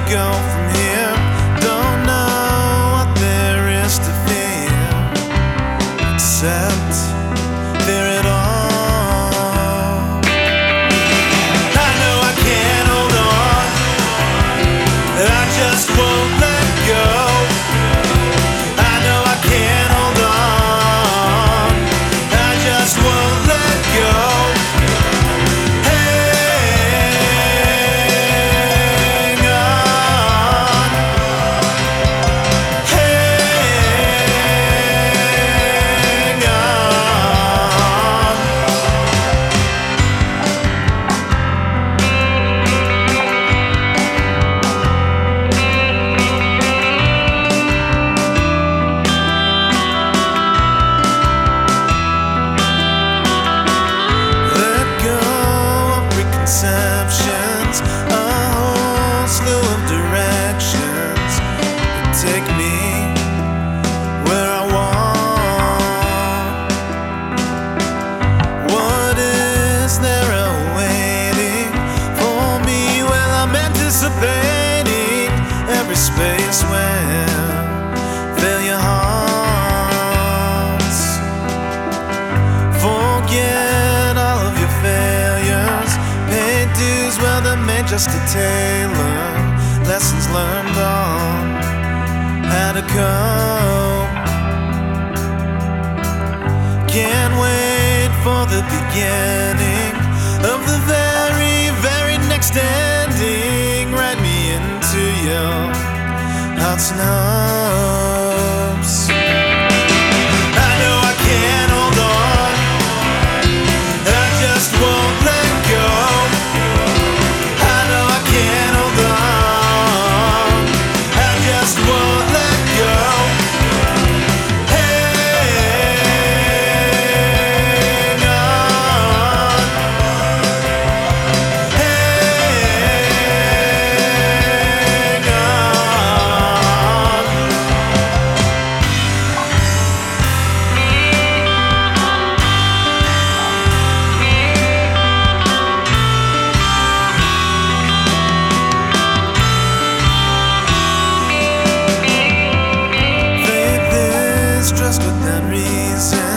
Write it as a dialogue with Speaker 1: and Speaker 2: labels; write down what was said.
Speaker 1: go from here? Don't know what there is to fear, except fear it all. I know I can't hold on, I just won't let go. I know I can't hold on, I just won't let go. A whole slew of directions that take me where I want. What is there awaiting for me? Well, I'm anticipating every space where failure haunts. Forget all of your failures, pay dues, well, they're made just to tailor lessons learned on how to cope. Can't wait for the beginning of the very, very next ending. Write me into your heart's nubs. I know I can't hold on, I just won't let go. Just within reason.